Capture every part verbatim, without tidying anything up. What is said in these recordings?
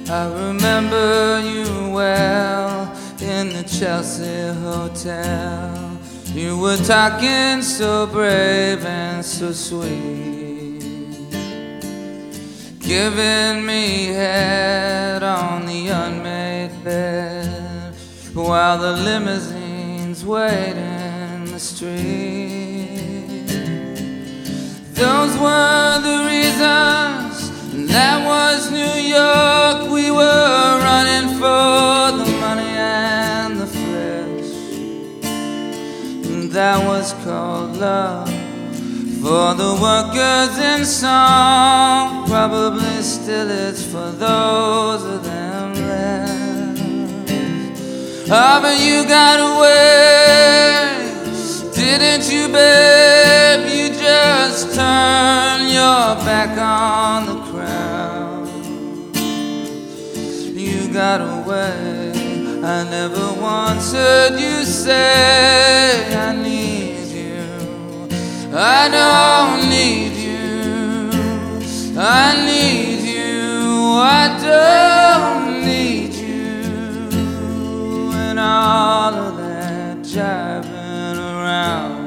I remember you well in the Chelsea Hotel. You were talking so brave and so sweet, giving me head on the unmade bed while the limousines wait in the street. Those were the reasons. That was New York. We were running for the money and the flesh. And that was called love for the workers in song. Probably still it's for those of them left. Oh, but you got away, didn't you, babe? You just turned your back on the crowd. You got away. I never once heard you say I need you. I don't need you. I need you. I don't need you. And all of that jiving around.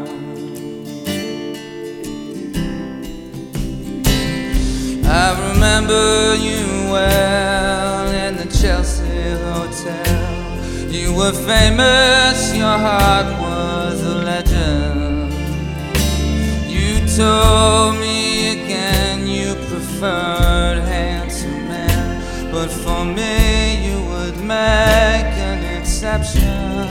I remember you well in the Chelsea Hotel. You were famous, your heart was a legend. You told me again you preferred handsome men, but for me you would make an exception.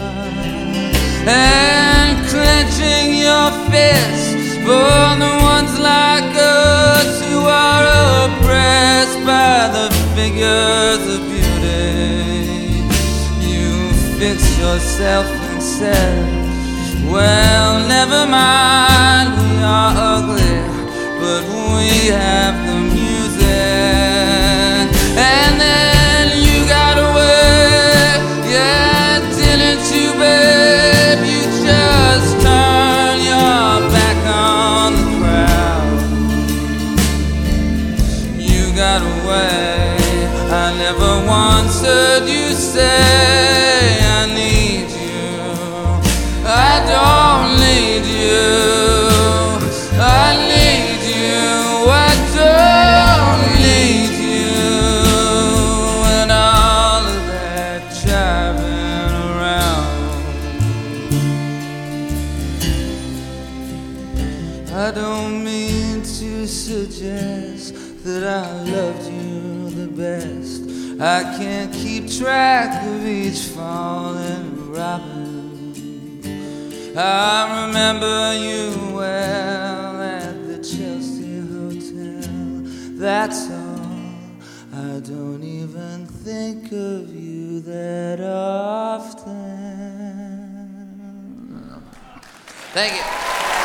And clenching your fists for the ones like us who are oppressed by the figures of beauty. You fixed yourself and said, well, never mind, we are ugly, but we have the music. And then you got away, yeah, didn't you, babe? You just turned your back on the crowd. You got away. I never once heard you say I need you. I don't need you. I need you. I don't need you. And all of that jiving around. I don't mean to suggest that I loved you the best. I can't keep track of each falling robin. I remember you well at the Chelsea Hotel. That's all. I don't even think of you that often. Thank you.